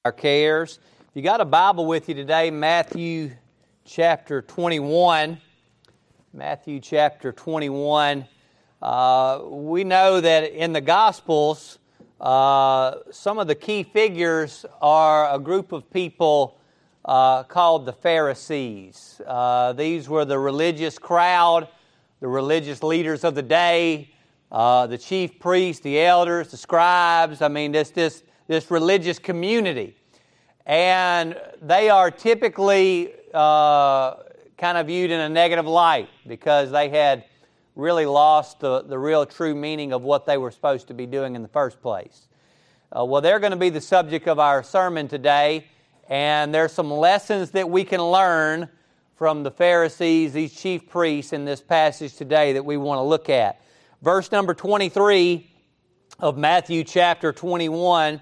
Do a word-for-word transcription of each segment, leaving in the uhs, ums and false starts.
our cares. If you got a Bible with you today, Matthew chapter twenty-one. Matthew chapter twenty-one. Uh, we know that in the Gospels, uh, some of the key figures are a group of people uh, called the Pharisees. Uh, these were the religious crowd, the religious leaders of the day, uh, the chief priests, the elders, the scribes. I mean, this this this religious community. And they are typically uh, kind of viewed in a negative light because they had really lost the, the real true meaning of what they were supposed to be doing in the first place. Uh, well, they're going to be the subject of our sermon today, and there's some lessons that we can learn from the Pharisees, these chief priests, in this passage today that we want to look at. Verse number twenty-three of Matthew chapter twenty-one,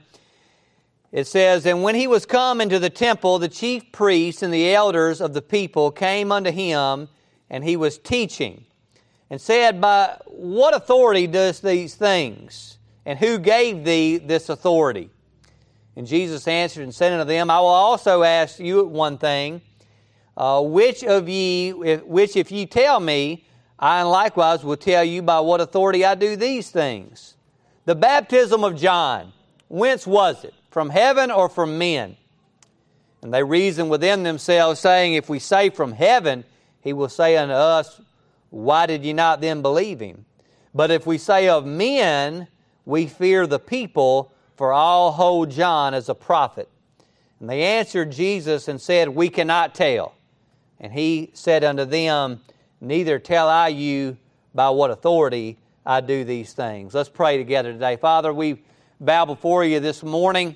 it says, "And when he was come into the temple, the chief priests and the elders of the people came unto him, and he was teaching, and said, By what authority doest these things? And who gave thee this authority? And Jesus answered and said unto them, I will also ask you one thing, uh, which of ye, if, which if ye tell me, I likewise will tell you by what authority I do these things. The baptism of John, whence was it? From heaven or from men? And they reasoned within themselves, saying, If we say from heaven, he will say unto us, Why did ye not then believe him? But if we say of men, we fear the people, for all hold John as a prophet. And they answered Jesus and said, We cannot tell. And he said unto them, Neither tell I you by what authority I do these things. Let's pray together today. Father, we bow before you this morning.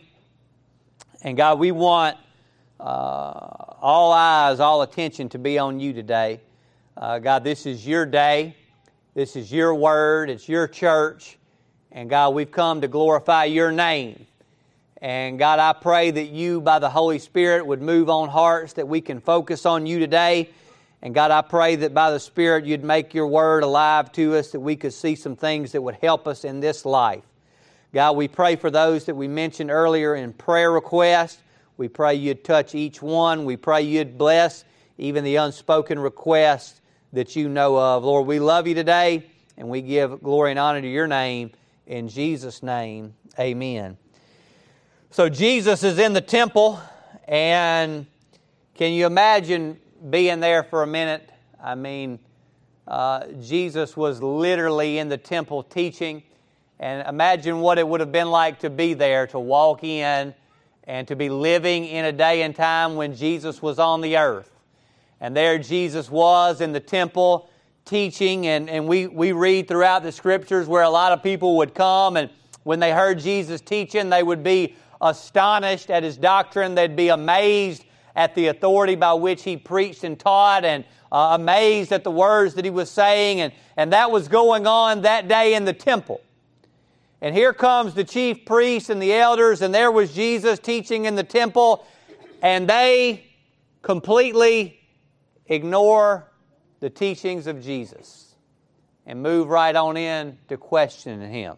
And God, we want uh, all eyes, all attention to be on you today. Uh, God, this is your day. This is your word. It's your church. And God, we've come to glorify your name. And God, I pray that you, by the Holy Spirit, would move on hearts, that we can focus on you today. And God, I pray that by the Spirit you'd make your word alive to us, that we could see some things that would help us in this life. God, we pray for those that we mentioned earlier in prayer requests. We pray you'd touch each one. We pray you'd bless even the unspoken requests that you know of. Lord, we love you today, and we give glory and honor to your name. In Jesus' name, amen. So Jesus is in the temple, and can you imagine being there for a minute? I mean, uh, Jesus was literally in the temple teaching. And imagine what it would have been like to be there, to walk in and to be living in a day and time when Jesus was on the earth. And there Jesus was in the temple teaching, and, and we, we read throughout the Scriptures where a lot of people would come, and when they heard Jesus teaching, they would be astonished at His doctrine. They'd be amazed at the authority by which He preached and taught, and uh, amazed at the words that He was saying. And, and that was going on that day in the temple. And here comes the chief priests and the elders, and there was Jesus teaching in the temple, and they completely ignore the teachings of Jesus and move right on in to questioning Him.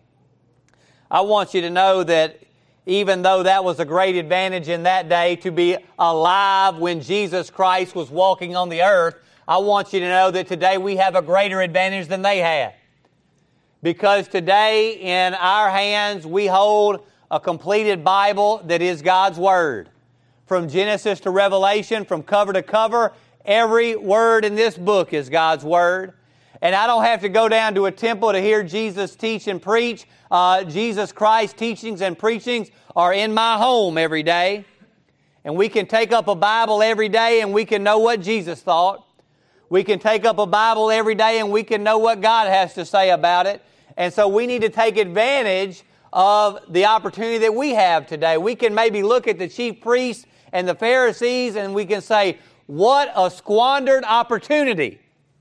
I want you to know that even though that was a great advantage in that day to be alive when Jesus Christ was walking on the earth, I want you to know that today we have a greater advantage than they had. Because today in our hands we hold a completed Bible that is God's Word. From Genesis to Revelation, from cover to cover, every word in this book is God's Word. And I don't have to go down to a temple to hear Jesus teach and preach. Uh, Jesus Christ's teachings and preachings are in my home every day. And we can take up a Bible every day and we can know what Jesus thought. We can take up a Bible every day and we can know what God has to say about it. And so we need to take advantage of the opportunity that we have today. We can maybe look at the chief priests and the Pharisees and we can say, what a squandered opportunity.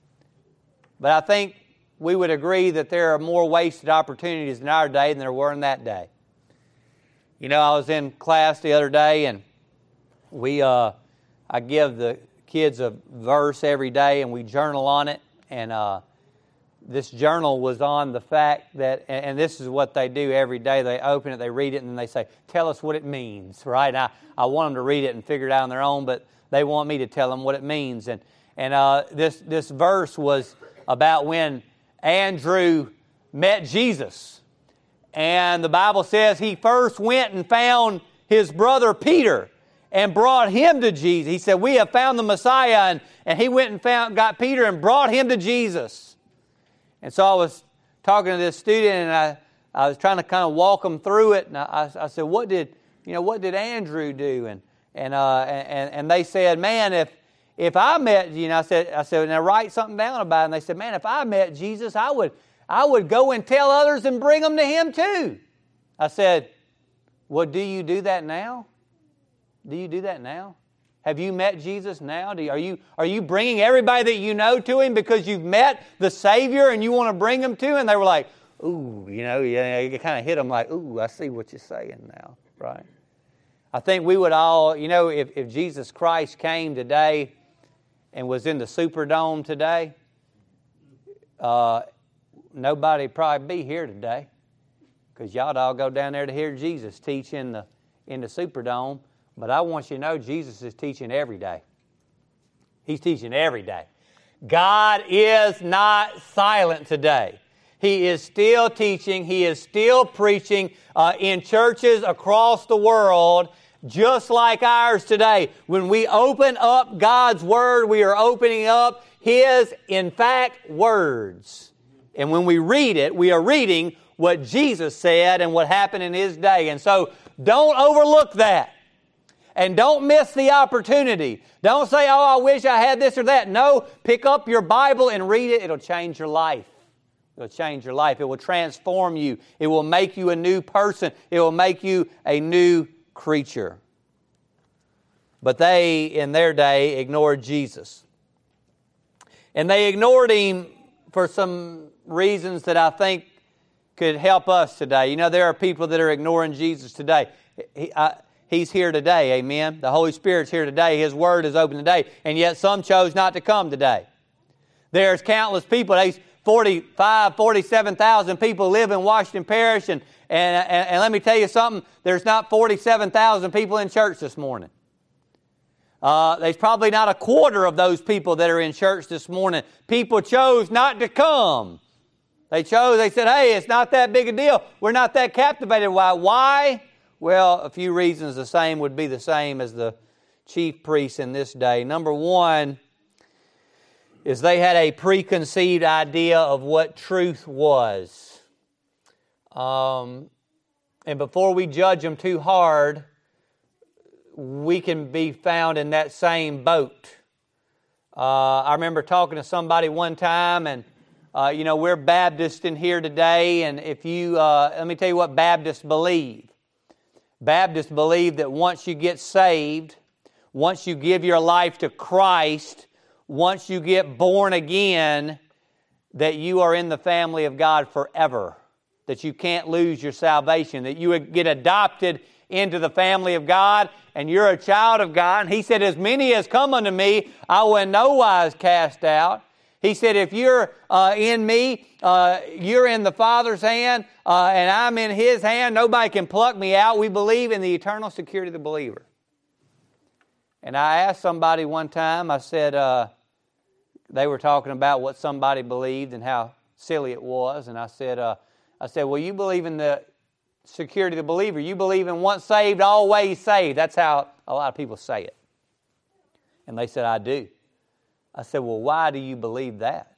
But I think we would agree that there are more wasted opportunities in our day than there were in that day. You know, I was in class the other day and we, uh, I give the kids a verse every day and we journal on it. And uh, this journal was on the fact that, and, and this is what they do every day. They open it, they read it, and then they say, tell us what it means, right? And I, I want them to read it and figure it out on their own, but they want me to tell them what it means. And, and uh, this, this verse was about when Andrew met Jesus. And the Bible says he first went and found his brother Peter and brought him to Jesus. He said, we have found the Messiah. And, and he went and found, got Peter and brought him to Jesus. And so I was talking to this student, and I, I was trying to kind of walk him through it. And I, I said, what did, you know, what did Andrew do? And, and, uh, and, and they said, man, if, if I met, you know, I said, I said, now write something down about it. And they said, man, if I met Jesus, I would, I would go and tell others and bring them to Him too. I said, well, do you do that now? Do you do that now? Have you met Jesus now? Do you, are you are you bringing everybody that you know to Him because you've met the Savior and you want to bring them to Him? And they were like, ooh, you know, yeah, you kind of hit them like, ooh, I see what you're saying now, right? I think we would all, you know, if, if Jesus Christ came today and was in the Superdome today, uh, nobody would probably be here today because y'all all go down there to hear Jesus teach in the in the Superdome. But I want you to know Jesus is teaching every day. He's teaching every day. God is not silent today. He is still teaching. He is still preaching uh, in churches across the world, just like ours today. When we open up God's Word, we are opening up His, in fact, words. And when we read it, we are reading what Jesus said and what happened in His day. And so don't overlook that. And don't miss the opportunity. Don't say, oh, I wish I had this or that. No, pick up your Bible and read it. It'll change your life. It'll change your life. It will transform you. It will make you a new person. It will make you a new creature. But they, in their day, ignored Jesus. And they ignored Him for some reasons that I think could help us today. You know, there are people that are ignoring Jesus today. He, I, He's here today, amen. The Holy Spirit's here today. His Word is open today. And yet some chose not to come today. There's countless people. There's forty-five, forty-seven thousand people live in Washington Parish. And, and, and, and let me tell you something. There's not forty-seven thousand people in church this morning. Uh, there's probably not a quarter of those people that are in church this morning. People chose not to come. They chose, they said, hey, it's not that big a deal. We're not that captivated. Why? Why? Well, a few reasons. The same would be the same as the chief priests in this day. Number one is they had a preconceived idea of what truth was. Um, and before we judge them too hard, we can be found in that same boat. Uh, I remember talking to somebody one time, and uh, you know, we're Baptists in here today, and if you, uh, let me tell you what Baptists believe. Baptists believe that once you get saved, once you give your life to Christ, once you get born again, that you are in the family of God forever. That you can't lose your salvation. That you get adopted into the family of God, and you're a child of God. And He said, as many as come unto me, I will in no wise cast out. He said, if you're uh, in me, uh, you're in the Father's hand, uh, and I'm in His hand. Nobody can pluck me out. We believe in the eternal security of the believer. And I asked somebody one time, I said, uh, they were talking about what somebody believed and how silly it was. And I said, uh, I said, well, you believe in the security of the believer. You believe in once saved, always saved. That's how a lot of people say it. And they said, I do. I said, well, why do you believe that?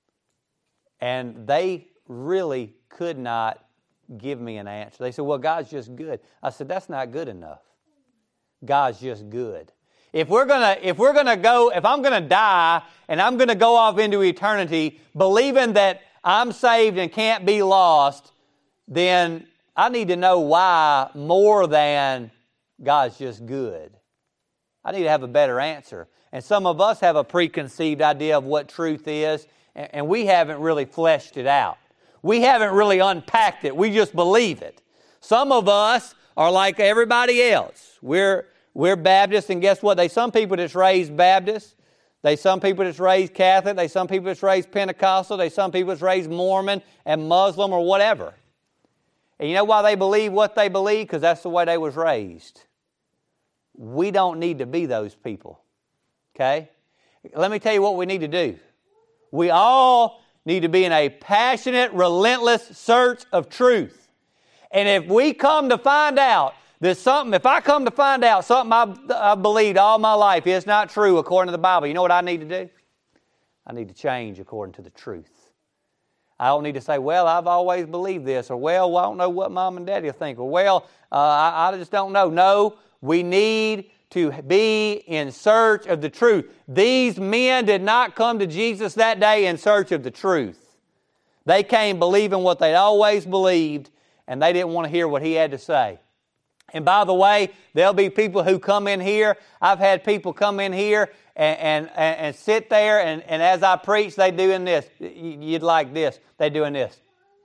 And they really could not give me an answer. They said, well, God's just good. I said, that's not good enough. God's just good. If we're gonna, if we're gonna go, if I'm gonna die and I'm gonna go off into eternity believing that I'm saved and can't be lost, then I need to know why more than God's just good. I need to have a better answer. And some of us have a preconceived idea of what truth is, and we haven't really fleshed it out. We haven't really unpacked it. We just believe it. Some of us are like everybody else. We're we're Baptists, and guess what? They some people just raised Baptists. They some people that's raised Catholic. They some people that's raised Pentecostal. They some people that's raised Mormon and Muslim or whatever. And you know why they believe what they believe? Because that's the way they was raised. We don't need to be those people. Okay? Let me tell you what we need to do. We all need to be in a passionate, relentless search of truth. And if we come to find out that something, if I come to find out something I've, I've believed all my life is not true according to the Bible, you know what I need to do? I need to change according to the truth. I don't need to say, well, I've always believed this, or well, I don't know what Mom and Daddy will think, or well, uh, I, I just don't know. No, we need to be in search of the truth. These men did not come to Jesus that day in search of the truth. They came believing what they'd always believed, and they didn't want to hear what he had to say. And by the way, there'll be people who come in here. I've had people come in here and, and, and sit there, and, and as I preach, they doing this. You'd like this. They doing this.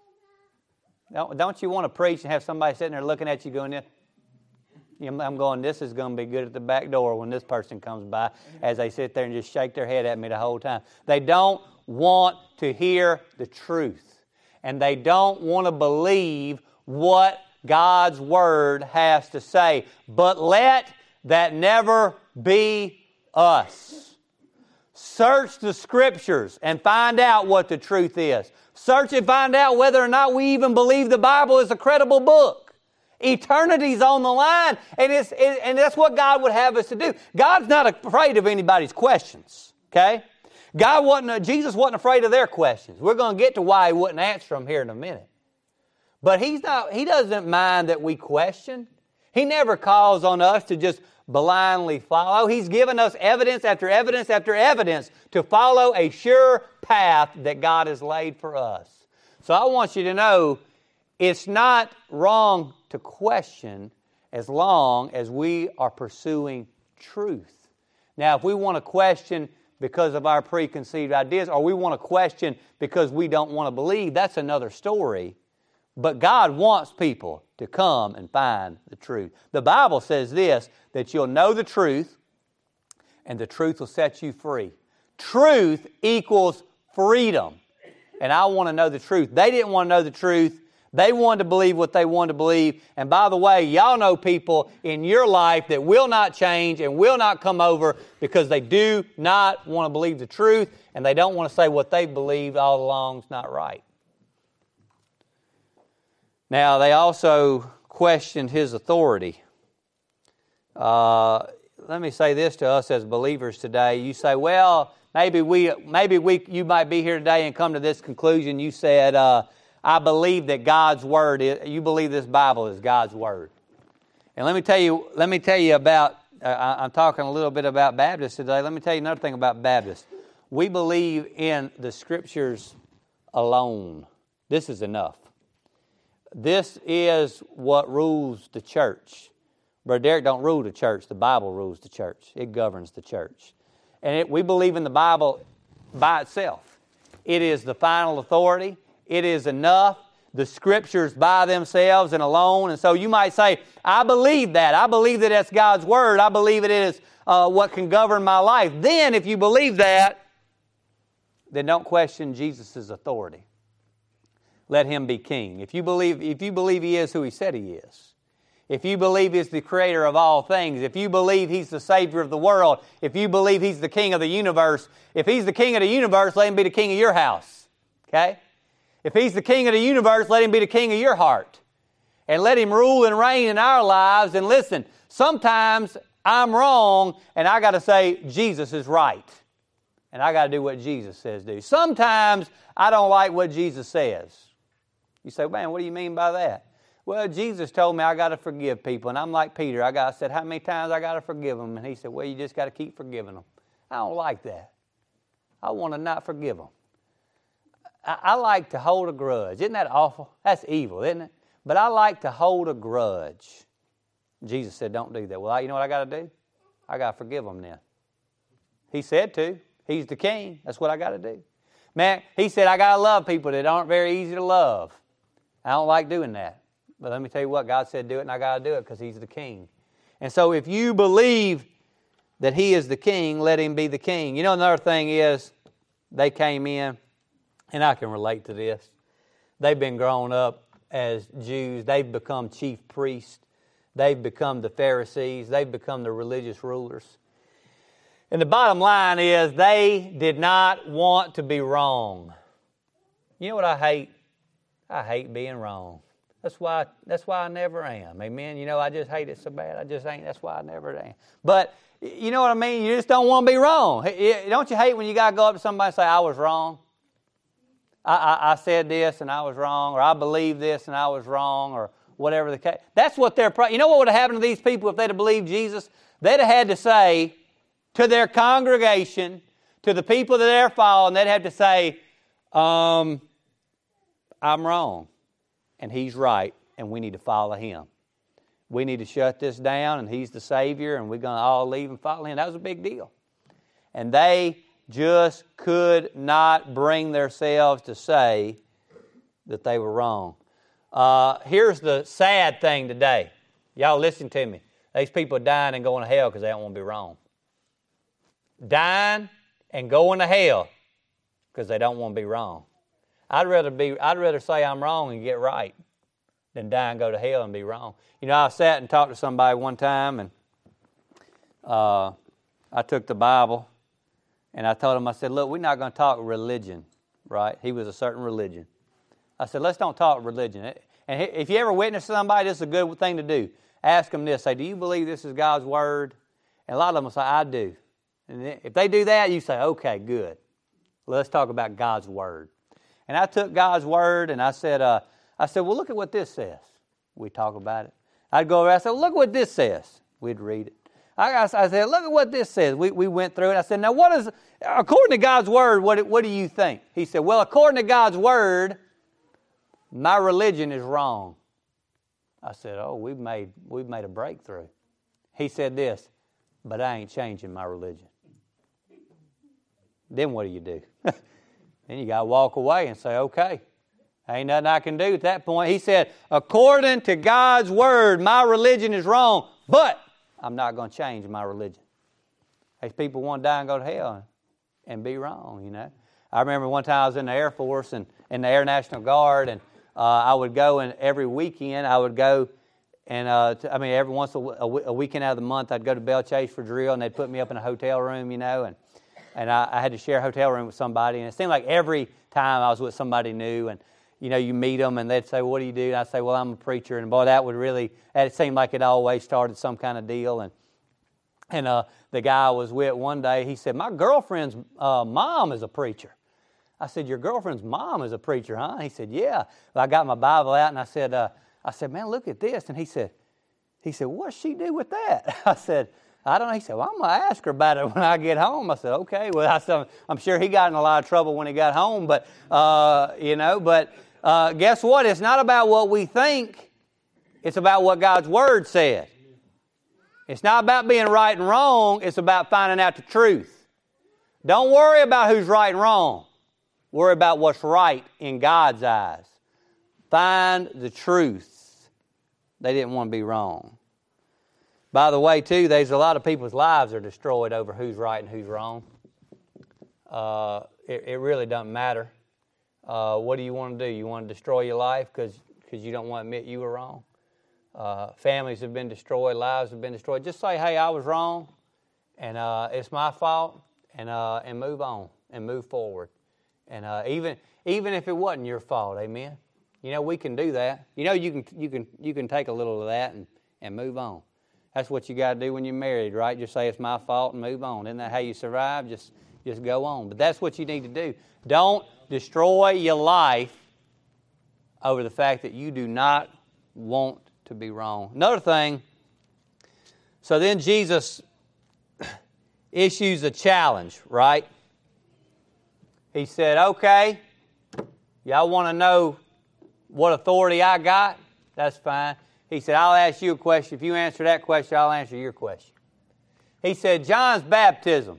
Don't, don't you want to preach and have somebody sitting there looking at you going this? I'm going, this is going to be good at the back door when this person comes by, as they sit there and just shake their head at me the whole time. They don't want to hear the truth. And they don't want to believe what God's Word has to say. But let that never be us. Search the Scriptures and find out what the truth is. Search and find out whether or not we even believe the Bible is a credible book. Eternity's on the line, and it's it, and that's what God would have us to do. God's not afraid of anybody's questions, okay? God wasn't, Jesus wasn't afraid of their questions. We're going to get to why He wouldn't answer them here in a minute. But He's not. He doesn't mind that we question. He never calls on us to just blindly follow. He's given us evidence after evidence after evidence to follow a sure path that God has laid for us. So I want you to know it's not wrong to question as long as we are pursuing truth. Now, if we want to question because of our preconceived ideas, or we want to question because we don't want to believe, that's another story. But God wants people to come and find the truth. The Bible says this, that you'll know the truth, and the truth will set you free. Truth equals freedom. And I want to know the truth. They didn't want to know the truth. They wanted to believe what they wanted to believe. And by the way, y'all know people in your life that will not change and will not come over because they do not want to believe the truth, and they don't want to say what they believed all along is not right. Now, they also questioned His authority. Uh, let me say this to us as believers today. You say, well, maybe we, maybe we, you might be here today and come to this conclusion. You said, uh, I believe that God's Word is, you believe this Bible is God's Word. And let me tell you, let me tell you about, uh, I, I'm talking a little bit about Baptists today. Let me tell you another thing about Baptists. We believe in the Scriptures alone. This is enough. This is what rules the church. Brother Derek don't rule the church. The Bible rules the church. It governs the church. And it, we believe in the Bible by itself. It is the final authority. It is enough. The Scriptures by themselves and alone. And so you might say, I believe that. I believe that that's God's Word. I believe it is uh, what can govern my life. Then if you believe that, then don't question Jesus' authority. Let Him be king. If you believe, if you believe He is who He said He is, if you believe He's the creator of all things, if you believe He's the Savior of the world, if you believe He's the King of the universe, if He's the King of the universe, let Him be the King of your house. Okay? If He's the King of the universe, let Him be the King of your heart. And let Him rule and reign in our lives. And listen, sometimes I'm wrong and I got to say Jesus is right. And I got to do what Jesus says do. Sometimes I don't like what Jesus says. You say, man, what do you mean by that? Well, Jesus told me I got to forgive people. And I'm like Peter. I, got, I said, how many times I got to forgive them? And He said, well, you just got to keep forgiving them. I don't like that. I want to not forgive them. I, I like to hold a grudge. Isn't that awful? That's evil, isn't it? But I like to hold a grudge. Jesus said, don't do that. Well, you know what I got to do? I got to forgive them then. He said to. He's the king. That's what I got to do. Man, He said I got to love people that aren't very easy to love. I don't like doing that. But let me tell you what, God said do it, and I got to do it because He's the king. And so if you believe that he is the king, let him be the king. You know, another thing is, they came in, and I can relate to this. They've been grown up as Jews. They've become chief priests. They've become the Pharisees. They've become the religious rulers. And the bottom line is, they did not want to be wrong. You know what I hate? I hate being wrong. That's why, that's why I never am. Amen? You know, I just hate it so bad. I just ain't. That's why I never am. But, you know what I mean? You just don't want to be wrong. Don't you hate when you got to go up to somebody and say, I was wrong? I, I, I said this and I was wrong, or I believed this and I was wrong, or whatever the case. That's what they're... You know what would have happened to these people if they'd have believed Jesus? They'd have had to say to their congregation, to the people that they're following, they'd have to say, um, I'm wrong, and he's right, and we need to follow him. We need to shut this down, and he's the Savior, and we're going to all leave and follow him. That was a big deal. And they just could not bring themselves to say that they were wrong. Uh, here's the sad thing today. Y'all listen to me. These people are dying and going to hell because they don't want to be wrong. Dying and going to hell because they don't want to be wrong. I'd rather be. I'd rather say I'm wrong and get right than die and go to hell and be wrong. You know, I sat and talked to somebody one time, and uh, I took the Bible, and I told him, I said, look, we're not going to talk religion, right? He was a certain religion. I said, let's don't talk religion. And if you ever witness somebody, this is a good thing to do. Ask them this. Say, do you believe this is God's Word? And a lot of them will say, I do. And if they do that, you say, okay, good. Let's talk about God's Word. And I took God's Word, and I said, uh, I said, well, look at what this says. We talk about it. I'd go over and I said, well, look what this says. We'd read it. I, I said, look at what this says. We, we went through it. I said, now what is, according to God's Word, what, what do you think? He said, well, according to God's Word, my religion is wrong. I said, oh, we've made, we've made a breakthrough. He said this, but I ain't changing my religion. Then what do you do? Then you got to walk away and say, okay, ain't nothing I can do at that point. He said, according to God's Word, my religion is wrong, but I'm not going to change my religion. These people want to die and go to hell and be wrong, you know. I remember one time I was in the Air Force and in the Air National Guard, and uh, I would go, and every weekend I would go, and uh, to, I mean, every once a, a, a weekend out of the month, I'd go to Belle Chase for drill, and they'd put me up in a hotel room, you know, and And I, I had to share a hotel room with somebody. And it seemed like every time I was with somebody new, and, you know, you meet them, and they'd say, well, what do you do? And I'd say, well, I'm a preacher. And, boy, that would really, it seemed like it always started some kind of deal. And and uh, the guy I was with one day, he said, my girlfriend's uh, mom is a preacher. I said, your girlfriend's mom is a preacher, huh? He said, yeah. Well, I got my Bible out, and I said, uh, I said, man, look at this. And he said, he said, what does she do with that? I said, I don't know. He said, well, I'm going to ask her about it when I get home. I said, okay. Well, I said, I'm sure he got in a lot of trouble when he got home. But, uh, you know, but uh, guess what? It's not about what we think. It's about what God's Word said. It's not about being right and wrong. It's about finding out the truth. Don't worry about who's right and wrong. Worry about what's right in God's eyes. Find the truth. They didn't want to be wrong. By the way, too, there's a lot of people's lives are destroyed over who's right and who's wrong. Uh, it, it really doesn't matter. Uh, what do you want to do? You want to destroy your life because because you don't want to admit you were wrong? Uh, families have been destroyed. Lives have been destroyed. Just say, hey, I was wrong, and uh, it's my fault, and uh, and move on and move forward. And uh, even even if it wasn't your fault, amen. You know, we can do that. You know, you can you can you can take a little of that and, and move on. That's what you got to do when you're married, right? Just say it's my fault and move on. Isn't that how you survive? Just, just go on. But that's what you need to do. Don't destroy your life over the fact that you do not want to be wrong. Another thing, so then Jesus issues a challenge, right? He said, okay, y'all want to know what authority I got? That's fine. He said, I'll ask you a question. If you answer that question, I'll answer your question. He said, John's baptism,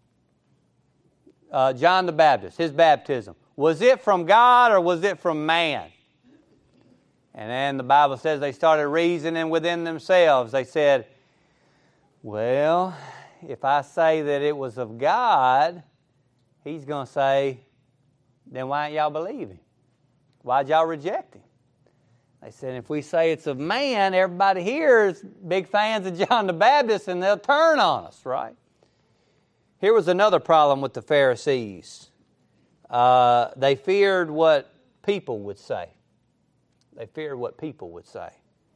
uh, John the Baptist, his baptism, was it from God or was it from man? And then the Bible says they started reasoning within themselves. They said, well, if I say that it was of God, he's going to say, then why ain't y'all believe him? Why'd y'all reject him? They said, if we say it's of man, everybody here is big fans of John the Baptist, and they'll turn on us, right? Here was another problem with the Pharisees. Uh, they feared what people would say. They feared what people would say.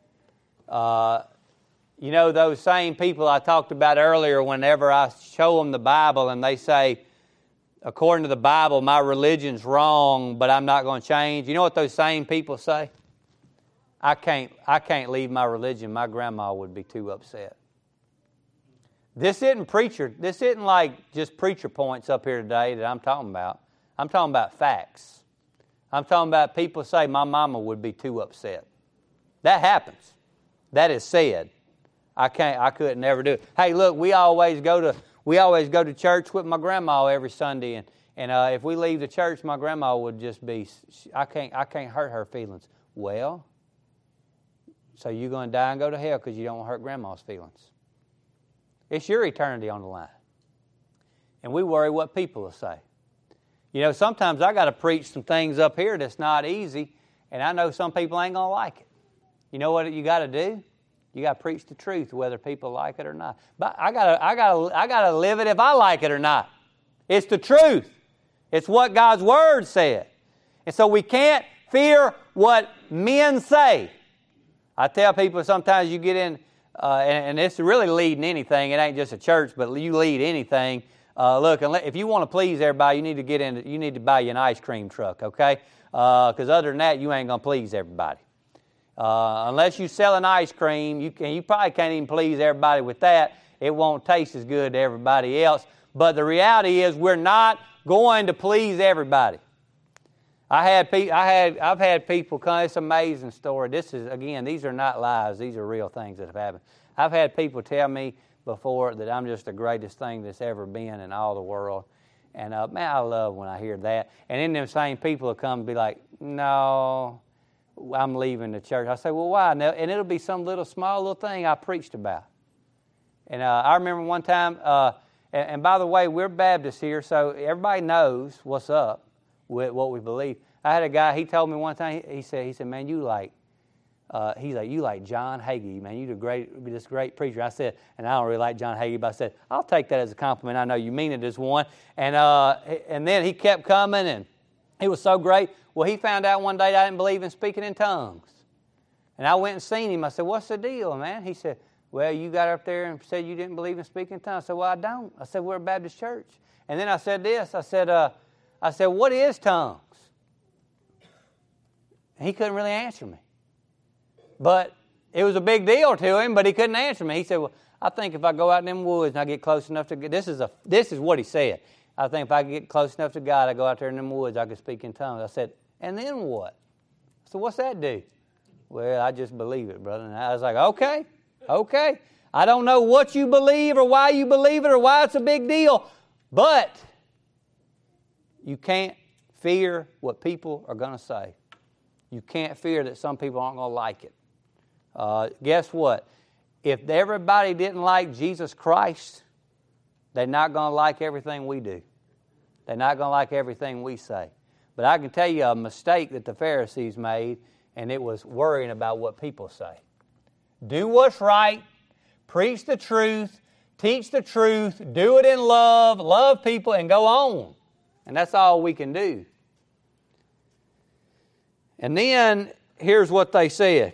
Uh, you know, those same people I talked about earlier, whenever I show them the Bible and they say, according to the Bible, my religion's wrong, but I'm not going to change. You know what those same people say? I can't, I can't leave my religion. My grandma would be too upset. This isn't preacher. This isn't like just preacher points up here today that I'm talking about. I'm talking about facts. I'm talking about people say my mama would be too upset. That happens. That is said. I can't. I couldn't never do it. Hey, look, we always go to we always go to church with my grandma every Sunday, and and uh, if we leave the church, my grandma would just be. I can't. I can't hurt her feelings. Well. So you're going to die and go to hell because you don't want to hurt grandma's feelings. It's your eternity on the line. And we worry what people will say. You know, sometimes I got to preach some things up here that's not easy, and I know some people ain't going to like it. You know what you got to do? You got to preach the truth, whether people like it or not. But I got to, I got to, I got to live it if I like it or not. It's the truth. It's what God's Word said. And so we can't fear what men say. I tell people sometimes you get in, uh, and, and it's really leading anything. It ain't just a church, but you lead anything. Uh, look, if you want to please everybody, you need to get in. You need to buy you an ice cream truck, okay? Because uh, other than that, you ain't gonna please everybody. Uh, unless you sell an ice cream, you can. You probably can't even please everybody with that. It won't taste as good to everybody else. But the reality is, we're not going to please everybody. I had, pe- I had, I've had people come. It's an amazing story. This is, again, these are not lies. These are real things that have happened. I've had people tell me before that I'm just the greatest thing that's ever been in all the world. And, uh, man, I love when I hear that. And then them same people will come and be like, no, I'm leaving the church. I say, well, why? And it'll be some little, small little thing I preached about. And uh, I remember one time, uh, and, and by the way, we're Baptists here, so everybody knows what's up with what we believe. I had a guy, he told me one time, he, he said, he said, man, you like, uh, he's like, you like John Hagee, man, you the great, this great preacher. I said, and I don't really like John Hagee, but I said, I'll take that as a compliment. I know you mean it as one. And uh, and then he kept coming, and it was so great. Well, he found out one day that I didn't believe in speaking in tongues. And I went and seen him. I said, what's the deal, man? He said, well, you got up there and said you didn't believe in speaking in tongues. I said, well, I don't. I said, we're a Baptist church. And then I said this, I said, uh, I said, what is tongues? And he couldn't really answer me. But it was a big deal to him, but he couldn't answer me. He said, well, I think if I go out in them woods and I get close enough to God, this is a this is what he said. I think if I get close enough to God, I go out there in them woods, I can speak in tongues. I said, and then what? I said, what's that do? Well, I just believe it, brother. And I was like, okay, okay. I don't know what you believe or why you believe it or why it's a big deal, but you can't fear what people are going to say. You can't fear that some people aren't going to like it. Uh, guess what? If everybody didn't like Jesus Christ, they're not going to like everything we do. They're not going to like everything we say. But I can tell you a mistake that the Pharisees made, and it was worrying about what people say. Do what's right, preach the truth, teach the truth, do it in love, love people, and go on. And that's all we can do. And then, here's what they said.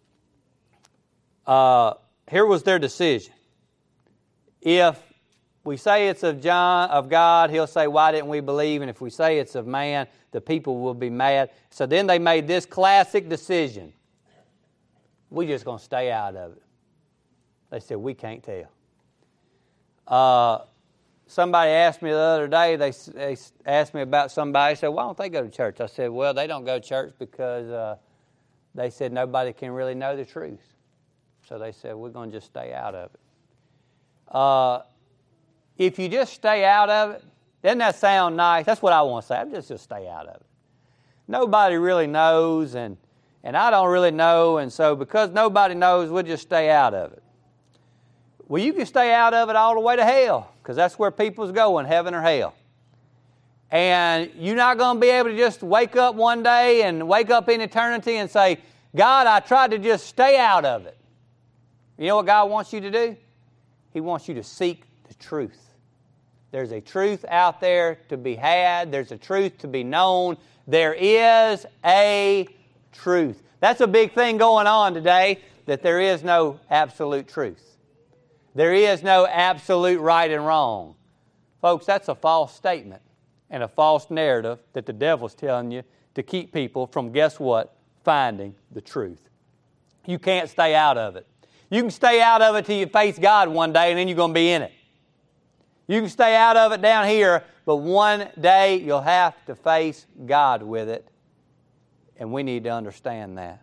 Uh, here was their decision. If we say it's of John, of God, he'll say, why didn't we believe? And if we say it's of man, the people will be mad. So then they made this classic decision. We're just going to stay out of it. They said, we can't tell. Uh, somebody asked me the other day, they, they asked me about somebody, said, why don't they go to church? I said, well, they don't go to church because uh, they said nobody can really know the truth. So they said, we're going to just stay out of it. Uh, if you just stay out of it, doesn't that sound nice? That's what I want to say. I'm just just stay out of it. Nobody really knows, and, and I don't really know, and so because nobody knows, we'll just stay out of it. Well, you can stay out of it all the way to hell, because that's where people's going, heaven or hell. And you're not going to be able to just wake up one day and wake up in eternity and say, God, I tried to just stay out of it. You know what God wants you to do? He wants you to seek the truth. There's a truth out there to be had. There's a truth to be known. There is a truth. That's a big thing going on today, that there is no absolute truth. There is no absolute right and wrong. Folks, that's a false statement and a false narrative that the devil's telling you to keep people from, guess what, finding the truth. You can't stay out of it. You can stay out of it till you face God one day, and then you're going to be in it. You can stay out of it down here, but one day you'll have to face God with it, and we need to understand that.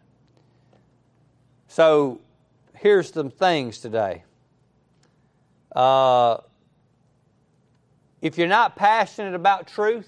So here's some things today. Uh, if you're not passionate about truth,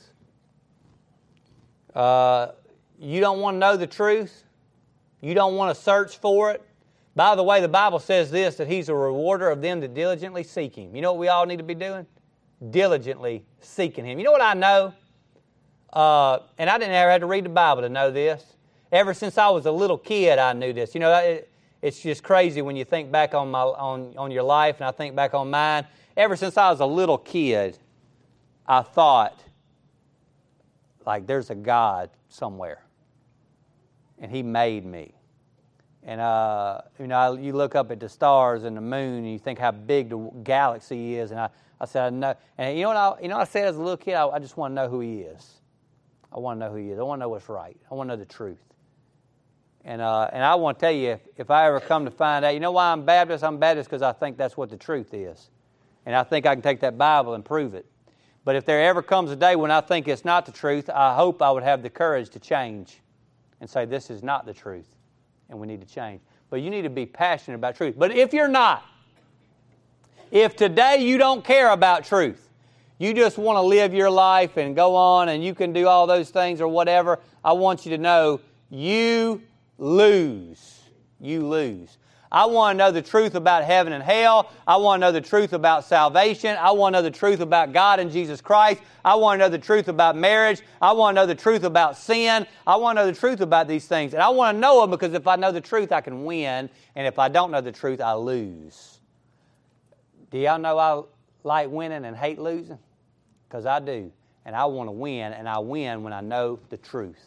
uh, you don't want to know the truth, you don't want to search for it. By the way, the Bible says this, that He's a rewarder of them that diligently seek Him. You know what we all need to be doing? Diligently seeking Him. You know what I know? Uh, and I didn't ever have to read the Bible to know this. Ever since I was a little kid, I knew this. You know, it, it's just crazy when you think back on my on, on your life, and I think back on mine. Ever since I was a little kid, I thought, like, there's a God somewhere, and He made me. And, uh, you know, you look up at the stars and the moon, and you think how big the galaxy is. And I, I said, I know. And you know what I, you know what I said as a little kid? I, I just want to know who He is. I want to know who He is. I want to know what's right. I want to know the truth. And uh, and I want to tell you, if, if I ever come to find out, you know why I'm Baptist? I'm Baptist because I think that's what the truth is. And I think I can take that Bible and prove it. But if there ever comes a day when I think it's not the truth, I hope I would have the courage to change and say, this is not the truth, and we need to change. But you need to be passionate about truth. But if you're not, if today you don't care about truth, you just want to live your life and go on and you can do all those things or whatever, I want you to know you lose. You lose. I want to know the truth about heaven and hell. I want to know the truth about salvation. I want to know the truth about God and Jesus Christ. I want to know the truth about marriage. I want to know the truth about sin. I want to know the truth about these things. And I want to know them because if I know the truth, I can win. And if I don't know the truth, I lose. Do y'all know I like winning and hate losing? Because I do. And I want to win, and I win when I know the truth.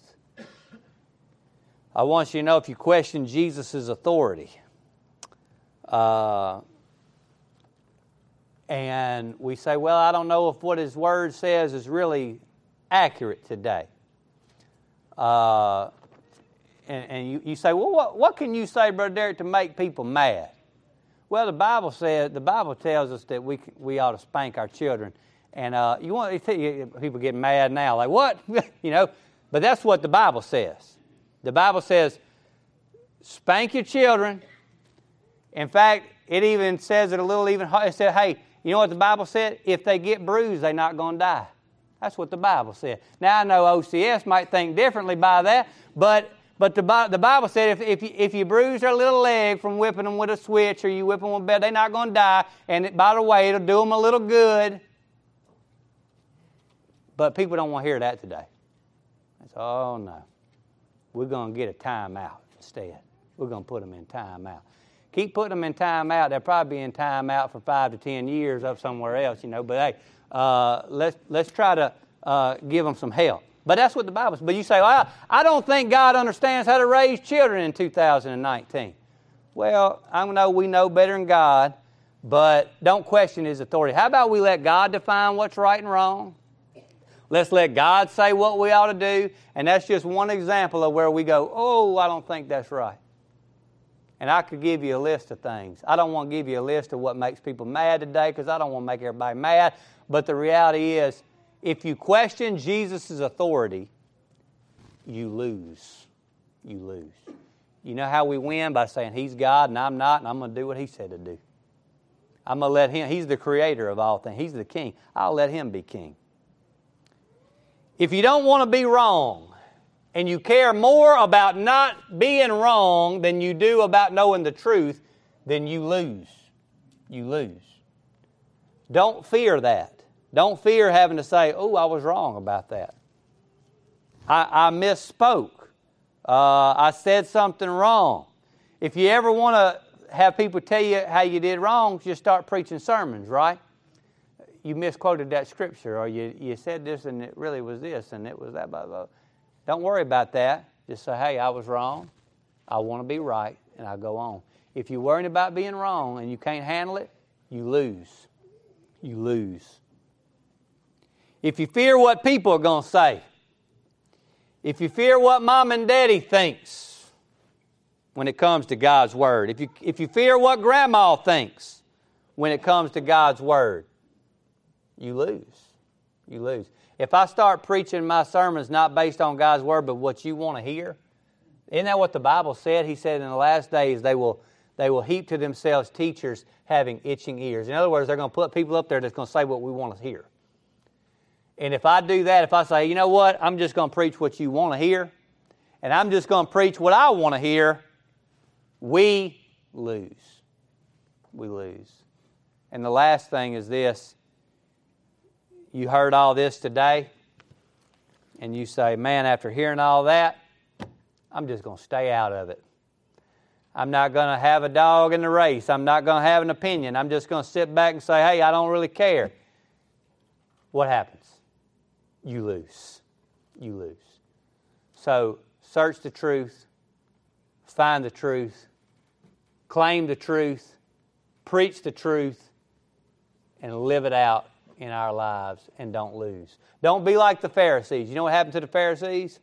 I want you to know, if you question Jesus' authority, uh, and we say, well, I don't know if what His Word says is really accurate today. Uh, and and you, you say, well, what, what can you say, Brother Derek, to make people mad? Well, the Bible says, the Bible tells us that we we ought to spank our children. And uh, you want people get mad now, like, what? You know, but that's what the Bible says. The Bible says, spank your children. In fact, it even says it a little even harder. It said, hey, you know what the Bible said? If they get bruised, they're not going to die. That's what the Bible said. Now, I know O C S might think differently by that, but but the, the Bible said if if you, if you bruise their little leg from whipping them with a switch or you whip them with a belt, they're not going to die. And it, by the way, it'll do them a little good. But people don't want to hear that today. It's, oh, no. We're going to get a timeout instead. We're going to put them in timeout. Keep putting them in timeout. They'll probably be in timeout for five to ten years up somewhere else, you know. But, hey, uh, let's let's try to uh, give them some help. But that's what the Bible says. But you say, well, I, I don't think God understands how to raise children in two thousand nineteen. Well, I know we know better than God, but don't question His authority. How about we let God define what's right and wrong? Let's let God say what we ought to do. And that's just one example of where we go, oh, I don't think that's right. And I could give you a list of things. I don't want to give you a list of what makes people mad today because I don't want to make everybody mad. But the reality is, if you question Jesus' authority, you lose. You lose. You know how we win? By saying He's God and I'm not, and I'm going to do what He said to do. I'm going to let Him. He's the creator of all things. He's the king. I'll let Him be king. If you don't want to be wrong, and you care more about not being wrong than you do about knowing the truth, then you lose. you lose. Don't fear that. Don't fear having to say, oh, I was wrong about that. I, I misspoke. Uh, I said something wrong. If you ever want to have people tell you how you did wrong, just start preaching sermons, right? You misquoted that scripture, or you, you said this and it really was this and it was that, blah, blah. Don't worry about that. Just say, hey, I was wrong. I want to be right, and I'll go on. If you're worrying about being wrong and you can't handle it, you lose. You lose. If you fear what people are going to say, if you fear what mom and daddy thinks when it comes to God's Word, if you, if you fear what grandma thinks when it comes to God's Word, you lose. You lose. If I start preaching my sermons not based on God's Word, but what you want to hear, isn't that what the Bible said? He said in the last days they will, they will heap to themselves teachers having itching ears. In other words, they're going to put people up there that's going to say what we want to hear. And if I do that, if I say, you know what, I'm just going to preach what you want to hear, and I'm just going to preach what I want to hear, we lose. We lose. And the last thing is this. You heard all this today, and you say, man, after hearing all that, I'm just going to stay out of it. I'm not going to have a dog in the race. I'm not going to have an opinion. I'm just going to sit back and say, hey, I don't really care. What happens? You lose. You lose. So search the truth, find the truth, claim the truth, preach the truth, and live it out in our lives, and don't lose. Don't be like the Pharisees. You know what happened to the Pharisees?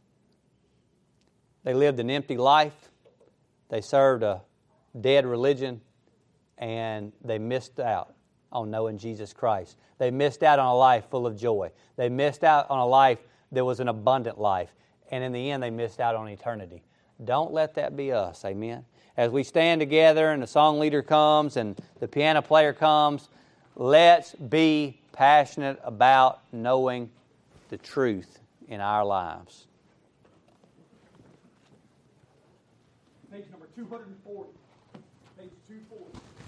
They lived an empty life. They served a dead religion, and they missed out on knowing Jesus Christ. They missed out on a life full of joy. They missed out on a life that was an abundant life. And in the end, they missed out on eternity. Don't let that be us, amen? As we stand together and the song leader comes and the piano player comes, let's be passionate about knowing the truth in our lives. Page number two forty. Page two forty.